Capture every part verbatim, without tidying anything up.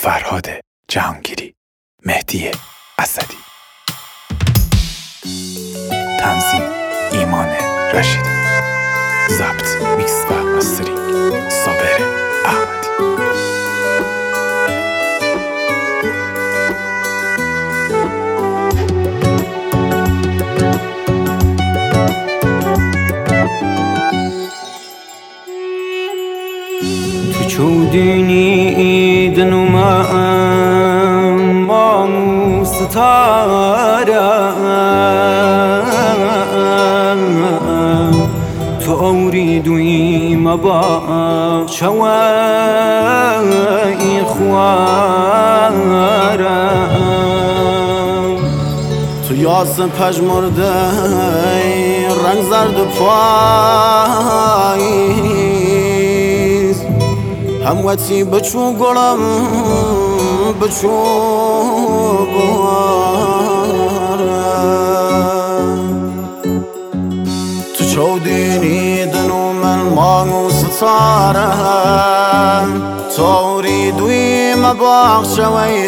فرهاد جهانگیری، مهدی اسدی. تنظیم ایمان رشیدی. ضبط، میکس و مسترینگ صابر احمدی. تو چودینی دنومم ما مستارم تو اوریدوی مبا شوای خوارم تو یاس پژمرده رنگ زرد پاییز هموتی بچو گلم بچو بارم تو چودینی دنو من مانگو ستارم توری دوی مباغ شوی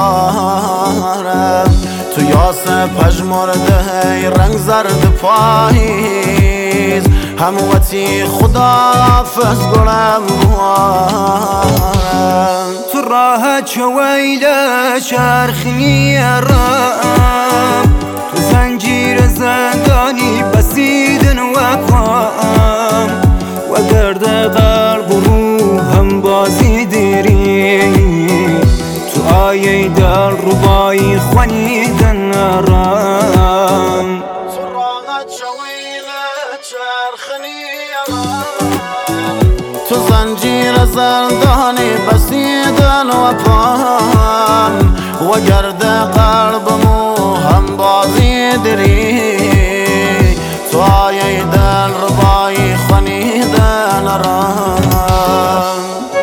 خوارم تو یاس پژمرده رنگ زرد پاییز هموتی خداحافظ گلم بوارم تو راه چویل چرخنی رام تو زنجیر زندانی بسیدن و پام و گرد قلب و روحم بازی دیری تو آیه دل ربایی خونیدن رام تو راه چویل چرخنی تو زنجیر زندانی بسیدن و پام و گرد قلبمو هم بازی دری تو آیه دل ربایی خونیدن رام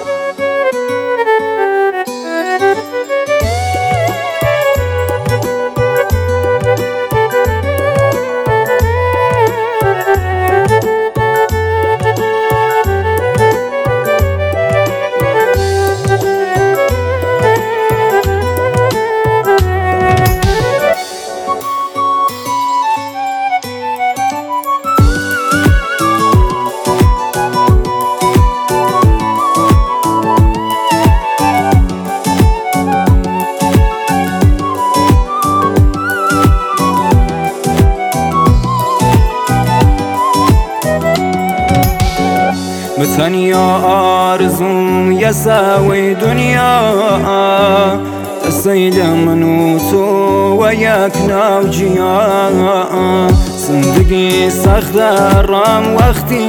تنیا آرزوم یساوی دنیا تسیل منو تو و یک نوجیا زندگی سخت رام وقتی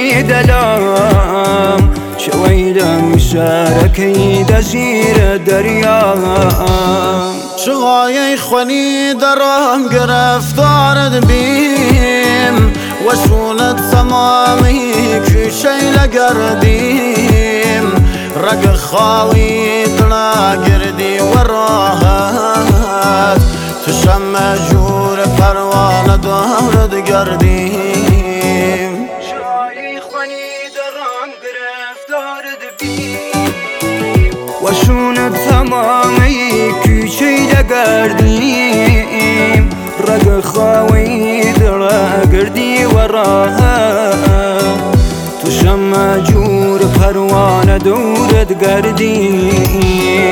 دلم شویدم شارکی دشیر دریا شغای خونی درم گرفتارد بیم و شونت تمامی کشی لگردیم رگ خواهی دلا گردی و راحت تو شم جور پروانه دارد گردیم شغای خونی درم گرفتارد بیم و شونت تمامی کشی لگردیم رگ خواهی دلا گردی و راحت تو شم جور پروانه دورت گردیم